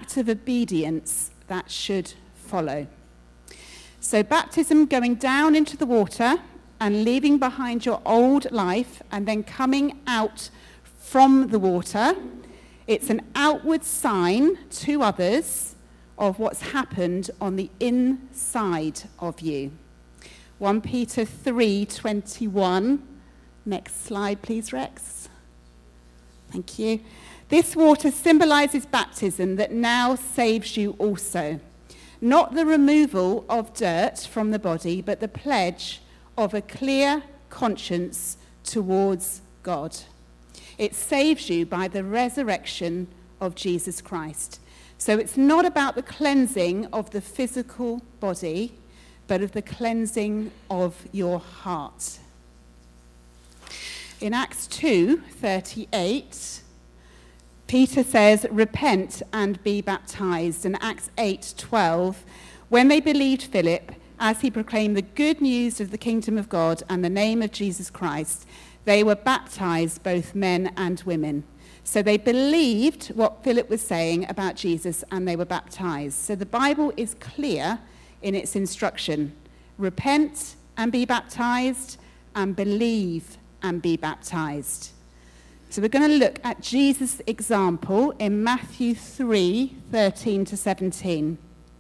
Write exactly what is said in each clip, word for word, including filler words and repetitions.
act of obedience that should follow. So baptism, going down into the water and leaving behind your old life and then coming out from the water, it's an outward sign to others of what's happened on the inside of you. First Peter three twenty-one. Next slide, please, Rex. Thank you. This water symbolizes baptism that now saves you also. Not the removal of dirt from the body, but the pledge of a clear conscience towards God. It saves you by the resurrection of Jesus Christ. So it's not about the cleansing of the physical body, but of the cleansing of your heart. In Acts two thirty-eight, Peter says, repent and be baptized. In Acts eight twelve, when they believed Philip, as he proclaimed the good news of the kingdom of God and the name of Jesus Christ, they were baptized, both men and women. So they believed what Philip was saying about Jesus and they were baptized. So the Bible is clear in its instruction. Repent and be baptized, and believe and be baptized. So we're going to look at Jesus' example in Matthew three thirteen to seventeen.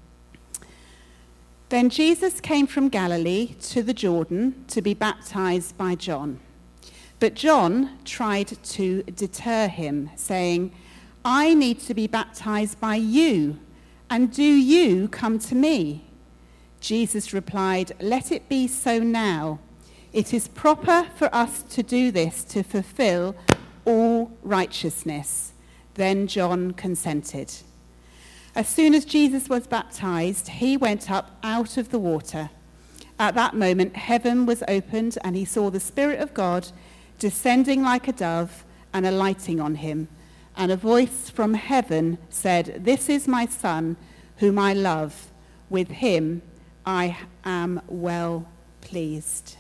Then Jesus came from Galilee to the Jordan to be baptized by John. But John tried to deter him, saying, I need to be baptized by you, and do you come to me? Jesus replied, let it be so now. It is proper for us to do this to fulfill all righteousness. Then John consented. As soon as Jesus was baptized, he went up out of the water. At that moment, heaven was opened, and he saw the Spirit of God descending like a dove and alighting on him. And a voice from heaven said, this is my Son, whom I love. With him I am well pleased.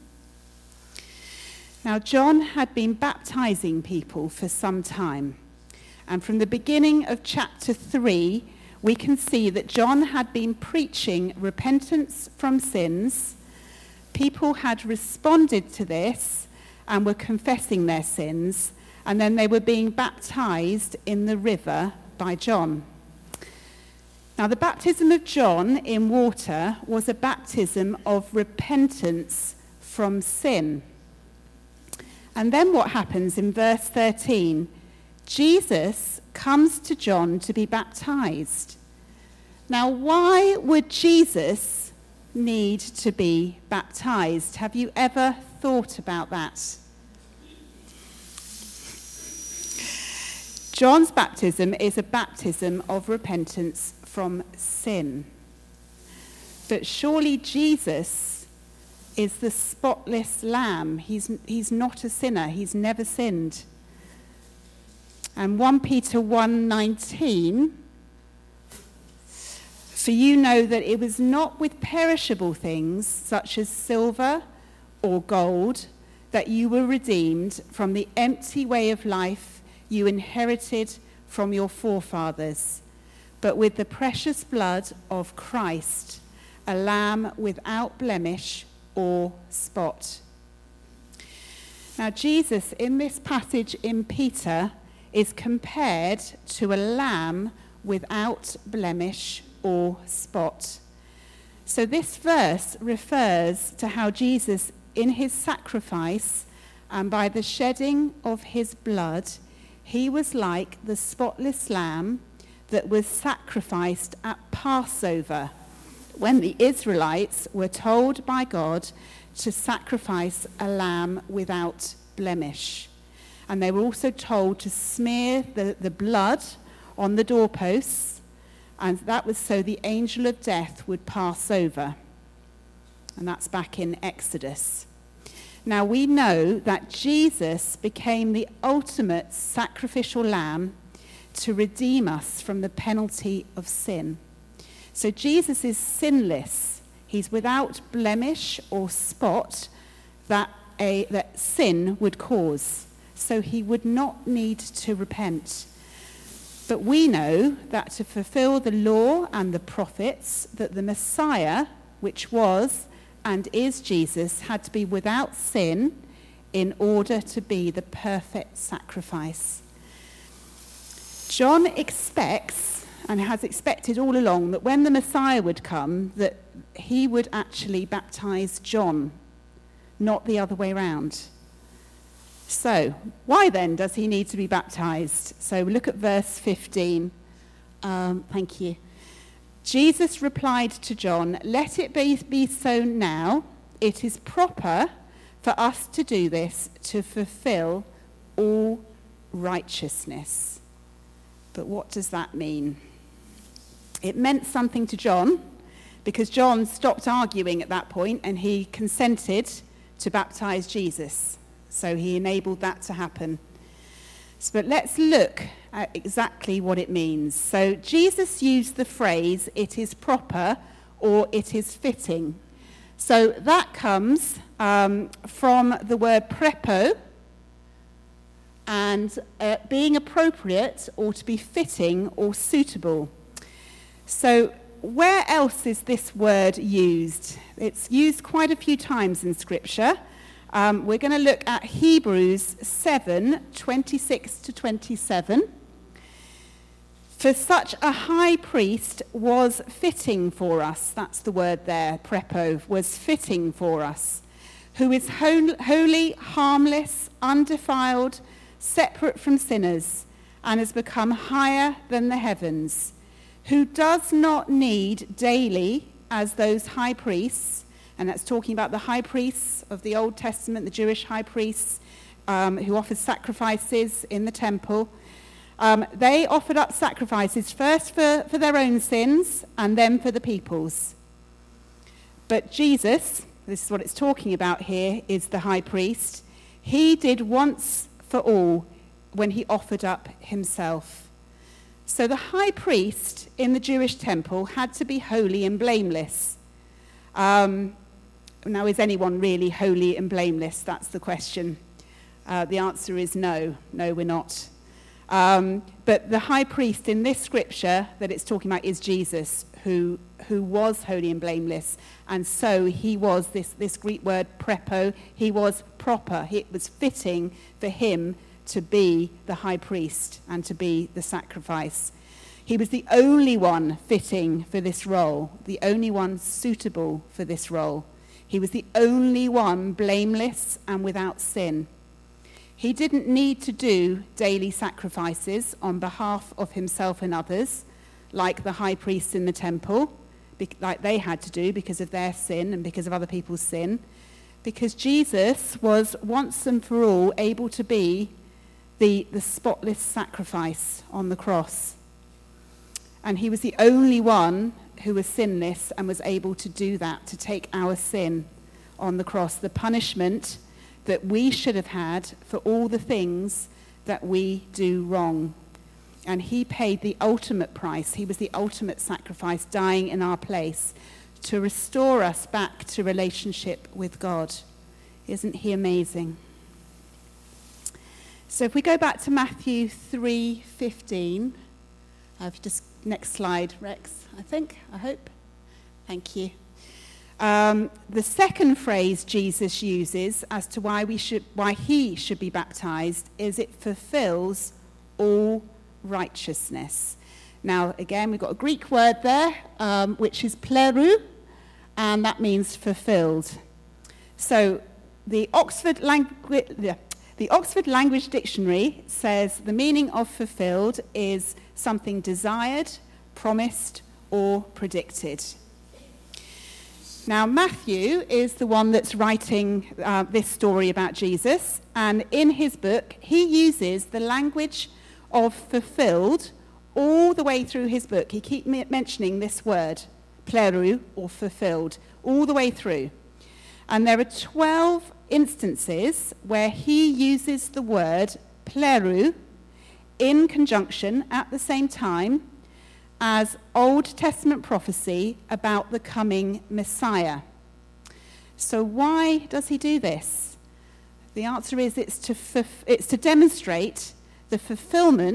Now, John had been baptizing people for some time. And from the beginning of chapter three, we can see that John had been preaching repentance from sins. People had responded to this and were confessing their sins, and then they were being baptized in the river by John. Now, the baptism of John in water was a baptism of repentance from sin. And then what happens in verse thirteen? Jesus comes to John to be baptized. Now, why would Jesus need to be baptized? Have you ever thought about that? John's baptism is a baptism of repentance from sin. But surely Jesus is the spotless lamb. He's, he's not a sinner. He's never sinned. And First Peter one nineteen, for you know that it was not with perishable things such as silver or gold that you were redeemed from the empty way of life you inherited from your forefathers, but with the precious blood of Christ, a lamb without blemish or spot. Now, Jesus, in this passage in Peter, is compared to a lamb without blemish or spot. So this verse refers to how Jesus, in his sacrifice and by the shedding of his blood, he was like the spotless lamb that was sacrificed at Passover, when the Israelites were told by God to sacrifice a lamb without blemish. And they were also told to smear the, the blood on the doorposts, and that was so the angel of death would pass over. And that's back in Exodus. Now we know that Jesus became the ultimate sacrificial lamb to redeem us from the penalty of sin. So Jesus is sinless. He's without blemish or spot that, a, that sin would cause. So he would not need to repent. But we know that to fulfill the law and the prophets, that the Messiah, which was and is Jesus, had to be without sin in order to be the perfect sacrifice. John expects, and has expected all along, that when the Messiah would come, that he would actually baptize John, not the other way around. So, why then does he need to be baptized? So look at verse fifteen. Um, thank you. Jesus replied to John, "Let it be, be so now. It is proper for us to do this to fulfill all righteousness." But what does that mean? It meant something to John, because John stopped arguing at that point and he consented to baptize Jesus. So he enabled that to happen. But let's look at exactly what it means. So Jesus used the phrase, "it is proper," or "it is fitting." So that comes um, from the word prepo, and uh, being appropriate or to be fitting or suitable. So where else is this word used? It's used quite a few times in Scripture. Um, we're going to look at Hebrews seven, twenty-six to twenty-seven. For such a high priest was fitting for us, that's the word there, prepo, was fitting for us, who is holy, harmless, undefiled, separate from sinners, and has become higher than the heavens, who does not need daily, as those high priests, and that's talking about the high priests of the Old Testament, the Jewish high priests, um, who offered sacrifices in the temple. Um, they offered up sacrifices first for, for their own sins and then for the people's. But Jesus, this is what it's talking about here, is the high priest. He did once for all when he offered up himself. So the high priest in the Jewish temple had to be holy and blameless. Um, now, is anyone really holy and blameless? That's the question. Uh, the answer is no. No, we're not. Um, but the high priest in this scripture that it's talking about is Jesus, who who was holy and blameless. And so he was, this, this Greek word prepo, he was proper. It was fitting for him to be the high priest and to be the sacrifice. He was the only one fitting for this role, the only one suitable for this role. He was the only one blameless and without sin. He didn't need to do daily sacrifices on behalf of himself and others, like the high priests in the temple, like they had to do because of their sin and because of other people's sin, because Jesus was once and for all able to be the, the spotless sacrifice on the cross. And he was the only one who was sinless and was able to do that, to take our sin on the cross, the punishment that we should have had for all the things that we do wrong. And he paid the ultimate price. He was the ultimate sacrifice, dying in our place to restore us back to relationship with God. Isn't he amazing? So if we go back to Matthew three fifteen, uh, if you just next slide, Rex, I think, I hope. Thank you. Um, the second phrase Jesus uses as to why we should, why he should be baptized, is it fulfills all righteousness. Now, again, we've got a Greek word there, um, which is plerou, and that means fulfilled. So the Oxford language, the Oxford Language Dictionary says the meaning of fulfilled is something desired, promised, or predicted. Now, Matthew is the one that's writing uh, this story about Jesus, and in his book, he uses the language of fulfilled all the way through his book. He keeps mentioning this word, plerou, or fulfilled, all the way through. And there are twelve instances where he uses the word plerou in conjunction at the same time as Old Testament prophecy about the coming Messiah. So why does he do this? The answer is it's to, f- it's to demonstrate the fulfillment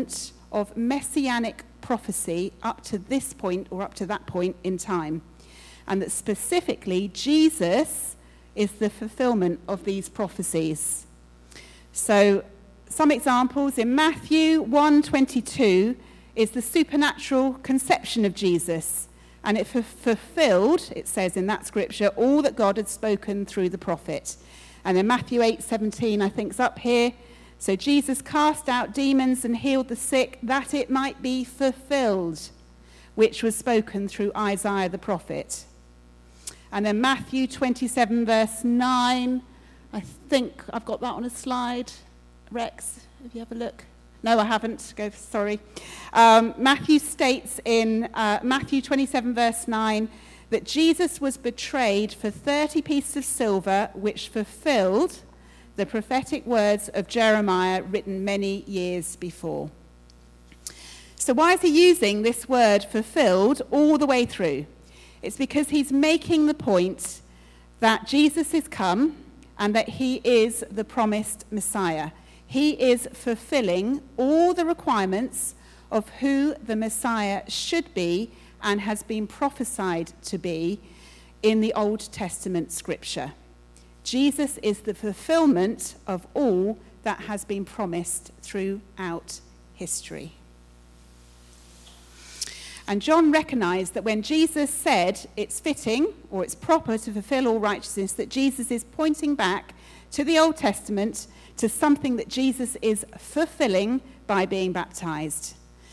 of messianic prophecy up to this point or up to that point in time. And that specifically, Jesus is the fulfillment of these prophecies. So some examples in Matthew one twenty-two is the supernatural conception of Jesus. And it f- fulfilled, it says in that scripture, all that God had spoken through the prophet. And then Matthew eight seventeen, I think, is up here. So Jesus cast out demons and healed the sick, that it might be fulfilled, which was spoken through Isaiah the prophet. And then Matthew twenty-seven, verse nine, I think I've got that on a slide. Rex, if you have a look. No, I haven't. Go, sorry. Um, Matthew states in uh, Matthew twenty-seven, verse nine, that Jesus was betrayed for thirty pieces of silver, which fulfilled the prophetic words of Jeremiah written many years before. So why is he using this word fulfilled all the way through? It's because he's making the point that Jesus is come and that he is the promised Messiah. He is fulfilling all the requirements of who the Messiah should be and has been prophesied to be in the Old Testament scripture. Jesus is the fulfillment of all that has been promised throughout history. And John recognized that when Jesus said it's fitting or it's proper to fulfill all righteousness, that Jesus is pointing back to the Old Testament, to something that Jesus is fulfilling by being baptized.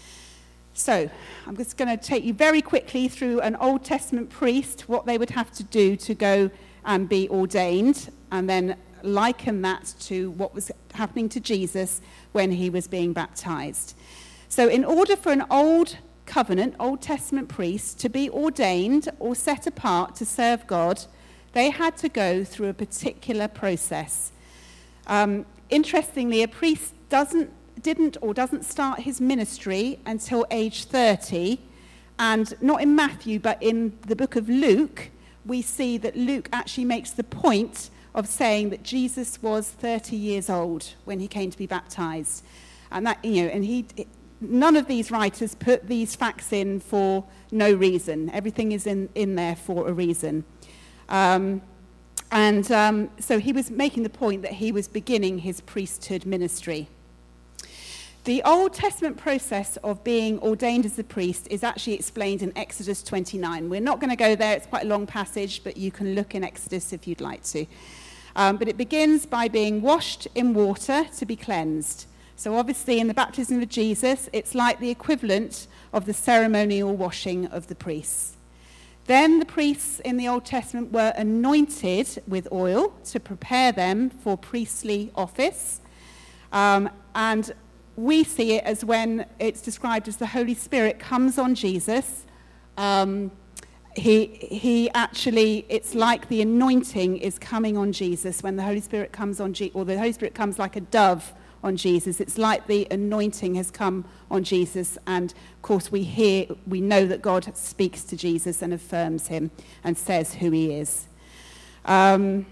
So I'm just going to take you very quickly through an Old Testament priest, what they would have to do to go and be ordained, and then liken that to what was happening to Jesus when he was being baptized. So in order for an Old Covenant, Old Testament priest to be ordained or set apart to serve God, they had to go through a particular process. Um, interestingly, a priest doesn't, didn't or doesn't start his ministry until age thirty, and not in Matthew, but in the book of Luke, we see that Luke actually makes the point of saying that Jesus was thirty years old when he came to be baptized. And that, you know, and he, none of these writers put these facts in for no reason. Everything is in, in there for a reason. Um, and um, so he was making the point that he was beginning his priesthood ministry. The Old Testament process of being ordained as a priest is actually explained in Exodus twenty-nine. We're not going to go there. It's quite a long passage, but you can look in Exodus if you'd like to. Um, but it begins by being washed in water to be cleansed. So obviously in the baptism of Jesus, it's like the equivalent of the ceremonial washing of the priests. Then the priests in the Old Testament were anointed with oil to prepare them for priestly office. Um, and we see it as when it's described as the Holy Spirit comes on Jesus. Um, he, he actually, it's like the anointing is coming on Jesus when the Holy Spirit comes on, Je- or the Holy Spirit comes like a dove on Jesus. It's like the anointing has come on Jesus, and of course we hear, we know that God speaks to Jesus and affirms him and says who he is. Um,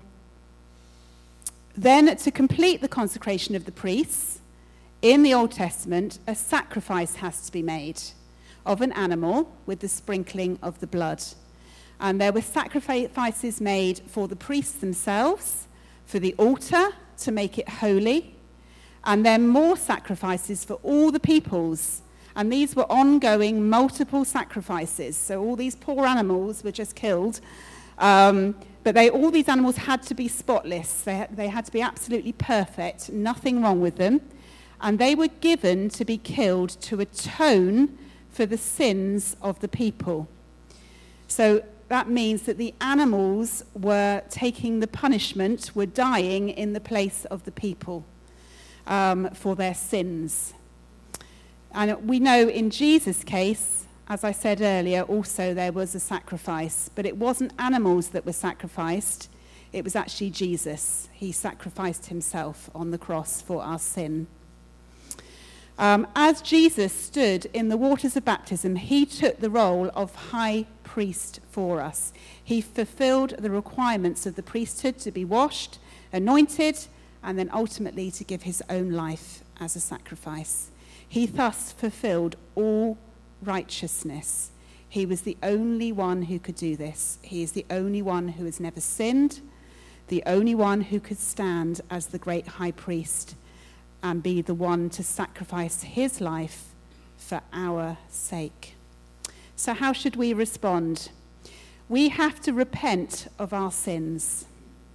then to complete the consecration of the priests, in the Old Testament, a sacrifice has to be made of an animal with the sprinkling of the blood. And there were sacrifices made for the priests themselves, for the altar to make it holy, and then more sacrifices for all the peoples. And these were ongoing multiple sacrifices. So all these poor animals were just killed. Um, but they, all these animals had to be spotless. They, they had to be absolutely perfect, nothing wrong with them. And they were given to be killed to atone for the sins of the people. So that means that the animals were taking the punishment, were dying in the place of the people um, for their sins. And we know in Jesus' case, as I said earlier, also there was a sacrifice. But it wasn't animals that were sacrificed. It was actually Jesus. He sacrificed himself on the cross for our sin. Um, as Jesus stood in the waters of baptism, he took the role of high priest for us. He fulfilled the requirements of the priesthood to be washed, anointed, and then ultimately to give his own life as a sacrifice. He thus fulfilled all righteousness. He was the only one who could do this. He is the only one who has never sinned, the only one who could stand as the great high priest and be the one to sacrifice his life for our sake. So how should we respond? We have to repent of our sins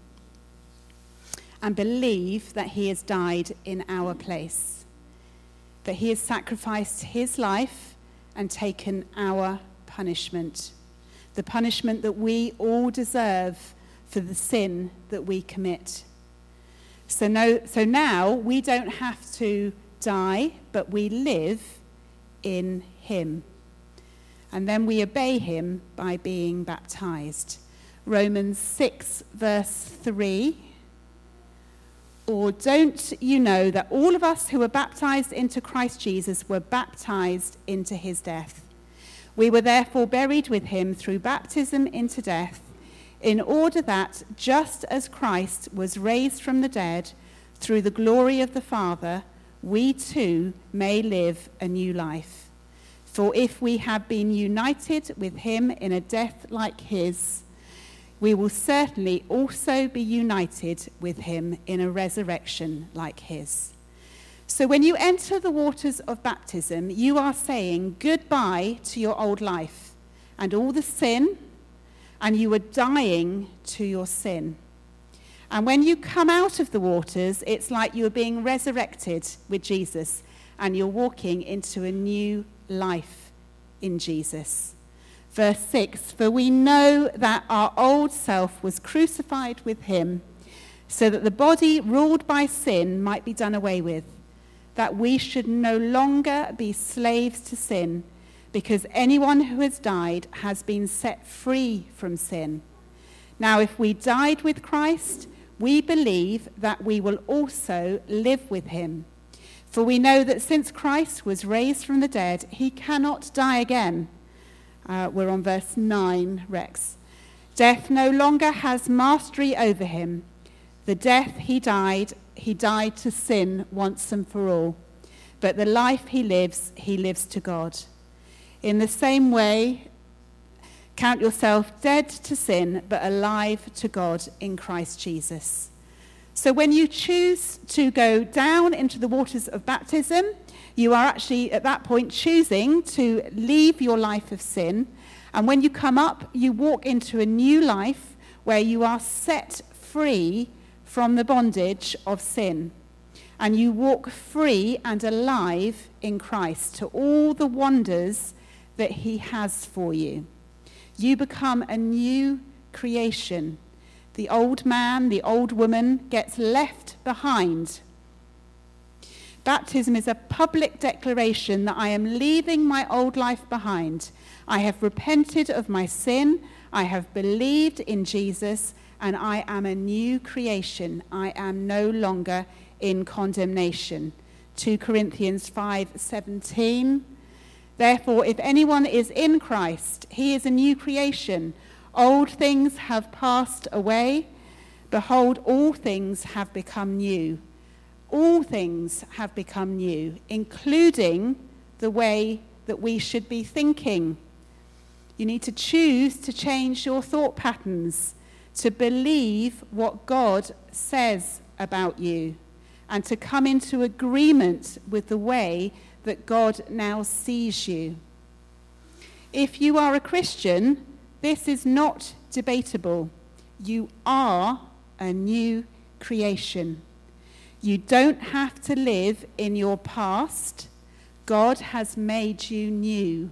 and believe that he has died in our place, that he has sacrificed his life and taken our punishment, the punishment that we all deserve for the sin that we commit. So, no, so now we don't have to die, but we live in him. And then we obey him by being baptized. Romans six, verse three. Or don't you know that all of us who were baptized into Christ Jesus were baptized into his death? We were therefore buried with him through baptism into death, in order that, just as Christ was raised from the dead through the glory of the Father, we too may live a new life. For if we have been united with him in a death like his, we will certainly also be united with him in a resurrection like his. So when you enter the waters of baptism, you are saying goodbye to your old life and all the sin, and you are dying to your sin. And when you come out of the waters, it's like you're being resurrected with Jesus, and you're walking into a new life in Jesus. Verse six, for we know that our old self was crucified with him, so that the body ruled by sin might be done away with, that we should no longer be slaves to sin, because anyone who has died has been set free from sin. Now, if we died with Christ, we believe that we will also live with him. For we know that since Christ was raised from the dead, he cannot die again. Uh, we're on verse nine, Rex. Death no longer has mastery over him. The death he died, he died to sin once and for all. But the life he lives, he lives to God. In the same way, count yourself dead to sin, but alive to God in Christ Jesus. So when you choose to go down into the waters of baptism, you are actually at that point choosing to leave your life of sin. And when you come up, you walk into a new life where you are set free from the bondage of sin. And you walk free and alive in Christ to all the wonders that he has for you. You become a new creation. The old man, the old woman gets left behind. Baptism is a public declaration that I am leaving my old life behind. I have repented of my sin. I have believed in Jesus, and I am a new creation. I am no longer in condemnation. Second Corinthians five seventeen. Therefore, if anyone is in Christ, he is a new creation. Old things have passed away. Behold, all things have become new. All things have become new, including the way that we should be thinking. You need to choose to change your thought patterns, to believe what God says about you, and to come into agreement with the way that God now sees you. If you are a Christian, this is not debatable. You are a new creation. You don't have to live in your past. God has made you new.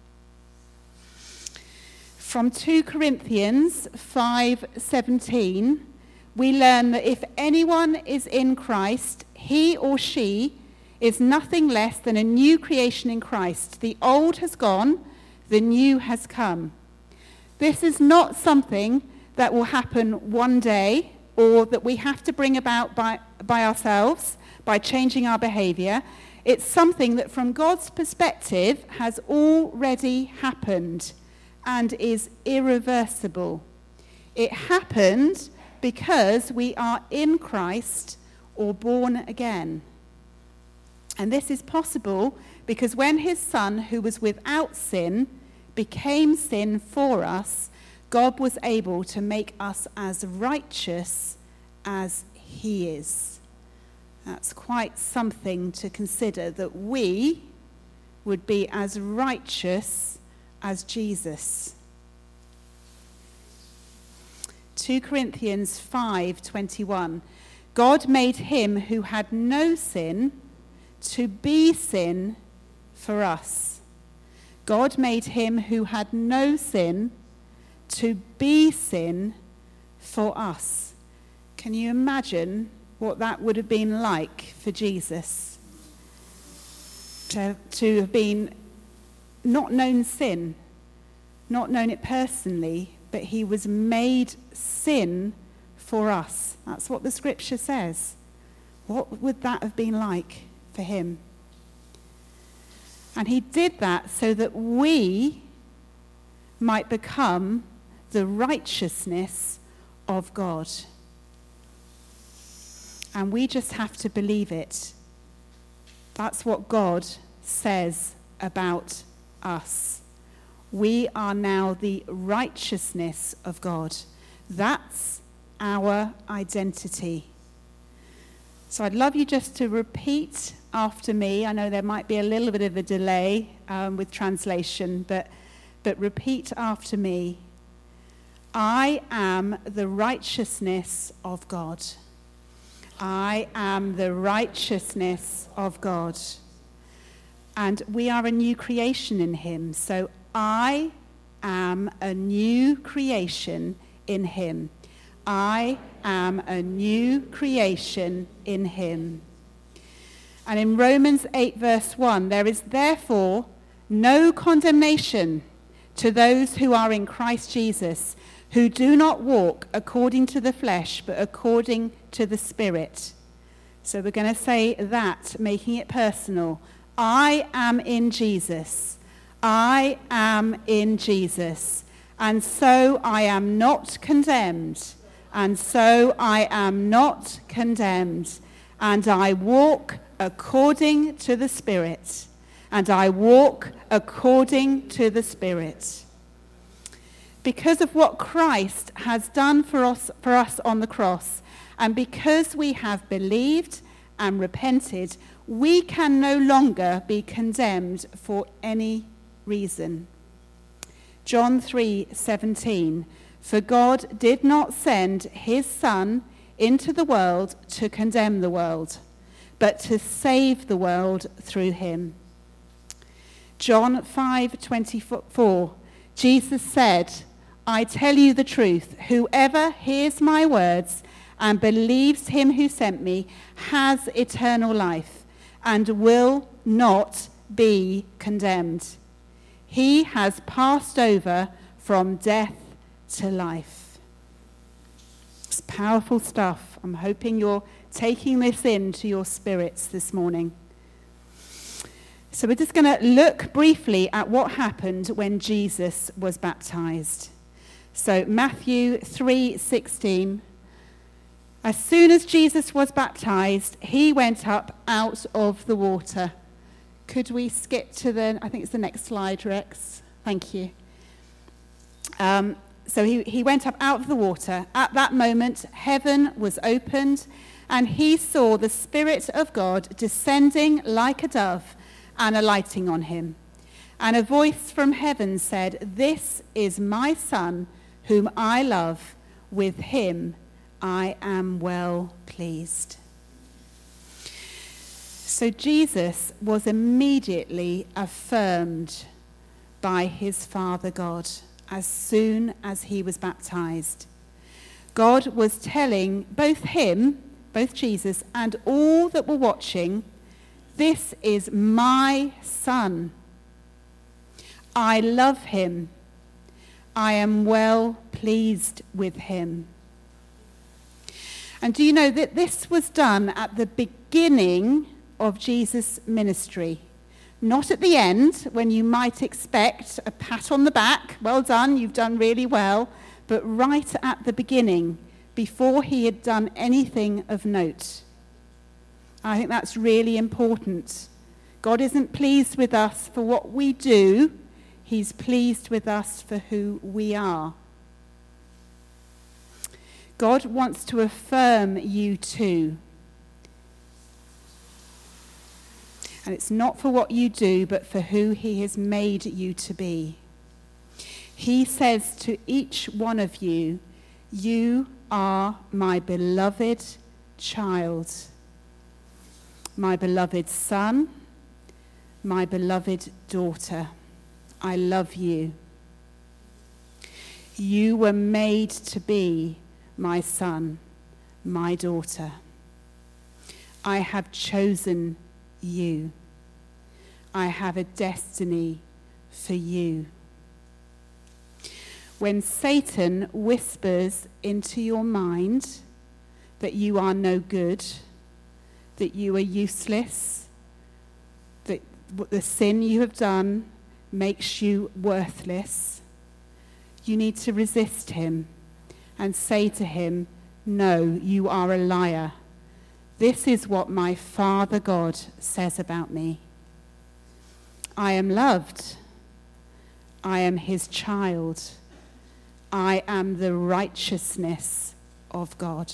From Second Corinthians five seventeen, we learn that if anyone is in Christ, he or she is nothing less than a new creation in Christ. The old has gone, the new has come. This is not something that will happen one day or that we have to bring about by, by ourselves, by changing our behavior. It's something that from God's perspective has already happened and is irreversible. It happened because we are in Christ or born again. And this is possible because when his Son, who was without sin, became sin for us, God was able to make us as righteous as he is. That's quite something to consider, that we would be as righteous as Jesus. Second Corinthians five twenty-one. God made him who had no sin to be sin for us. God made him who had no sin to be sin for us. Can you imagine what that would have been like for Jesus? To, to have been not known sin, not known it personally, but he was made sin for us. That's what the scripture says. What would that have been like for him? And he did that so that we might become the righteousness of God. And we just have to believe it. That's what God says about us. We are now the righteousness of God. That's our identity. So I'd love you just to repeat after me. I know there might be a little bit of a delay um, with translation, but, but repeat after me. I am the righteousness of God. I am the righteousness of God. And we are a new creation in him. So I am a new creation in him. I am a new creation in him. And in Romans eight verse one, there is therefore no condemnation to those who are in Christ Jesus, who do not walk according to the flesh, but according to the Spirit. So we're going to say that, making it personal. I am in Jesus. I am in Jesus. And so I am not condemned. And so I am not condemned. And I walk according to the Spirit. And I walk according to the Spirit. Because of what Christ has done for us, for us on the cross, and because we have believed and repented, we can no longer be condemned for any reason. John three seventeen, for God did not send his Son into the world to condemn the world, but to save the world through him. John five twenty-four, Jesus said, I tell you the truth, whoever hears my words and believes him who sent me has eternal life and will not be condemned. He has passed over from death to life. It's powerful stuff. I'm hoping you're taking this into your spirits this morning. So we're just going to look briefly at what happened when Jesus was baptized. So Matthew three sixteen. As soon as Jesus was baptized, he went up out of the water. Could we skip to the, I think it's the next slide, Rex. Thank you. Um, so he, he went up out of the water. At that moment, heaven was opened, and he saw the Spirit of God descending like a dove and alighting on him. And a voice from heaven said, this is my Son, whom I love. With him I am well pleased. So Jesus was immediately affirmed by his Father God as soon as he was baptized. God was telling both him, both Jesus, and all that were watching, this is my Son. I love him. I am well pleased with him. And do you know that this was done at the beginning of Jesus' ministry? Not at the end, when you might expect a pat on the back, well done, you've done really well, but right at the beginning, before he had done anything of note. I think that's really important God isn't pleased with us for what we do. He's pleased with us for who we are. God wants to affirm you too. And it's not for what you do, but for who he has made you to be. He says to each one of you, you are my beloved child, my beloved son, my beloved daughter. I love you. You were made to be my son, my daughter. I have chosen you. I have a destiny for you. When Satan whispers into your mind that you are no good, that you are useless, that the sin you have done makes you worthless, you need to resist him and say to him, no, you are a liar. This is what my Father God says about me. I am loved. I am his child. I am the righteousness of God.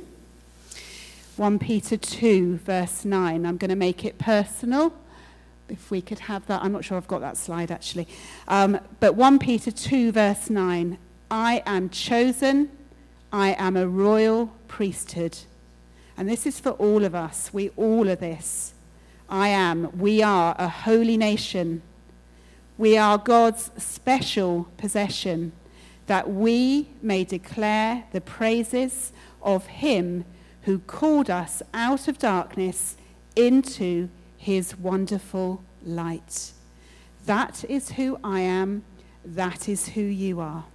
First Peter two, verse nine. I'm going to make it personal. If we could have that. I'm not sure I've got that slide, actually. Um, but First Peter two, verse nine. I am chosen. I am a royal priesthood. And this is for all of us. We all are this. I am. We are a holy nation. We are God's special possession, that we may declare the praises of him who called us out of darkness into his wonderful light. That is who I am. That is who you are.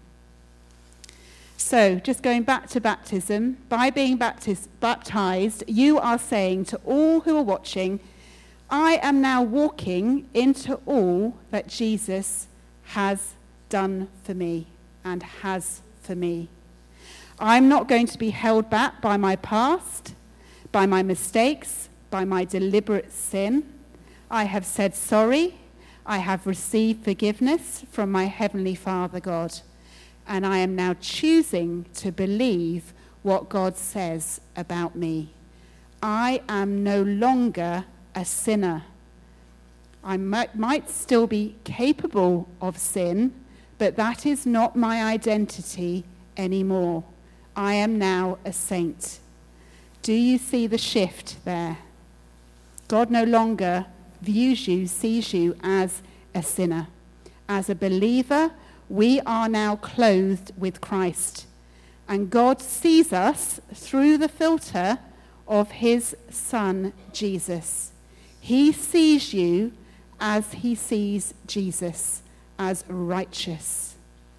So, just going back to baptism, by being baptiz- baptized, you are saying to all who are watching, I am now walking into all that Jesus has done for me and has for me. I'm not going to be held back by my past, by my mistakes, by my deliberate sin. I have said sorry. I have received forgiveness from my Heavenly Father God. And I am now choosing to believe what God says about me. I am no longer a sinner. I might, might still be capable of sin, but that is not my identity anymore. I am now a saint. Do you see the shift there? God no longer views you, sees you as a sinner. As a believer, we are now clothed with Christ. And God sees us through the filter of his Son, Jesus. He sees you as he sees Jesus, as righteous.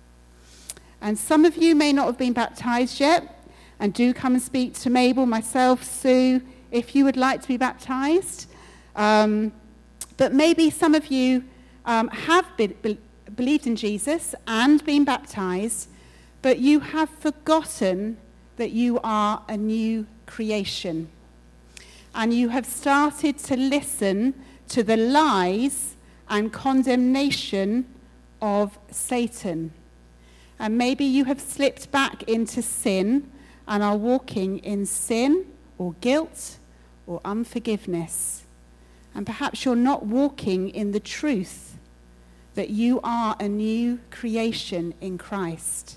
And some of you may not have been baptized yet, and do come and speak to Mabel, myself, Sue, if you would like to be baptized. Um, but maybe some of you um, have been, be, believed in Jesus and been baptized, but you have forgotten that you are a new creation. And you have started to listen to the lies and condemnation of Satan. And maybe you have slipped back into sin and are walking in sin or guilt or unforgiveness. And perhaps you're not walking in the truth that you are a new creation in Christ.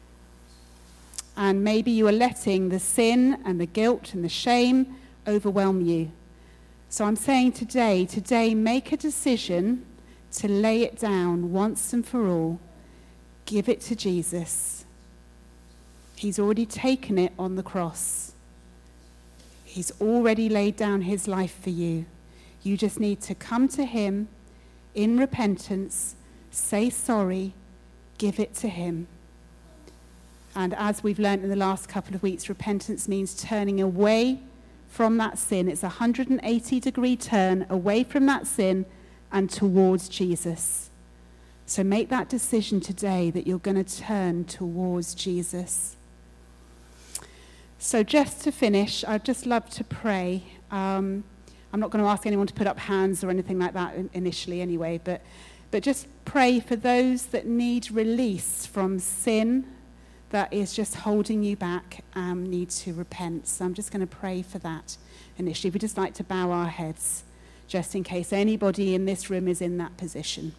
And maybe you are letting the sin and the guilt and the shame overwhelm you. So I'm saying today, today make a decision to lay it down once and for all. Give it to Jesus. He's already taken it on the cross. He's already laid down his life for you. You just need to come to him in repentance, say sorry, give it to him. And as we've learned in the last couple of weeks, repentance means turning away from that sin. It's a one hundred eighty degree turn away from that sin and towards Jesus. So make that decision today that you're going to turn towards Jesus. So just to finish, I'd just love to pray. Um, I'm not going to ask anyone to put up hands or anything like that initially anyway, but, but just pray for those that need release from sin that is just holding you back and need to repent. So I'm just going to pray for that initially. We'd just like to bow our heads just in case anybody in this room is in that position.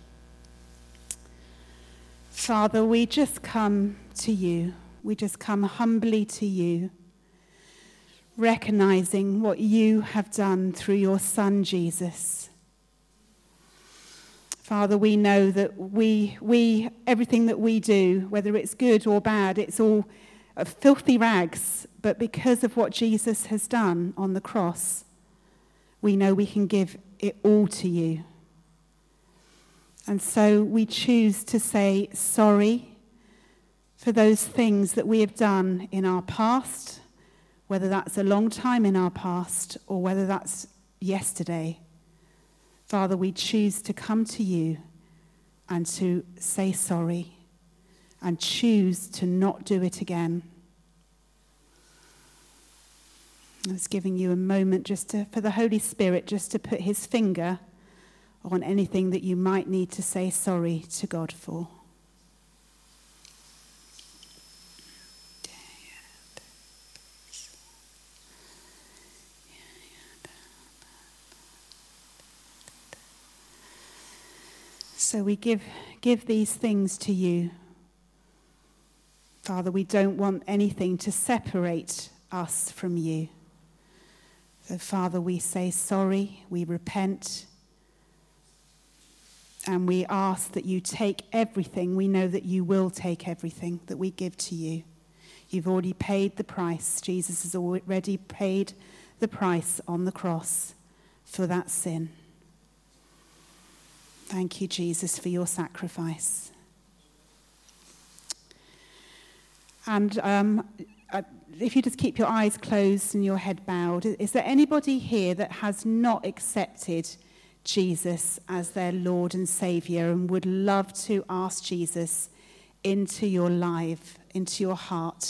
Father, we just come to you. We just come humbly to you, recognizing what you have done through your Son, Jesus. Father, we know that we, we, everything that we do, whether it's good or bad, it's all filthy rags. But because of what Jesus has done on the cross, we know we can give it all to you. And so we choose to say sorry for those things that we have done in our past, whether that's a long time in our past or whether that's yesterday. Father, we choose to come to you and to say sorry and choose to not do it again. I was giving you a moment just to, for the Holy Spirit just to put his finger on anything that you might need to say sorry to God for. So we give give these things to you. Father, we don't want anything to separate us from you. So Father, we say sorry, we repent, and we ask that you take everything. We know that you will take everything that we give to you. You've already paid the price. Jesus has already paid the price on the cross for that sin. Thank you, Jesus, for your sacrifice. And um, if you just keep your eyes closed and your head bowed, is there anybody here that has not accepted Jesus as their Lord and Saviour and would love to ask Jesus into your life, into your heart?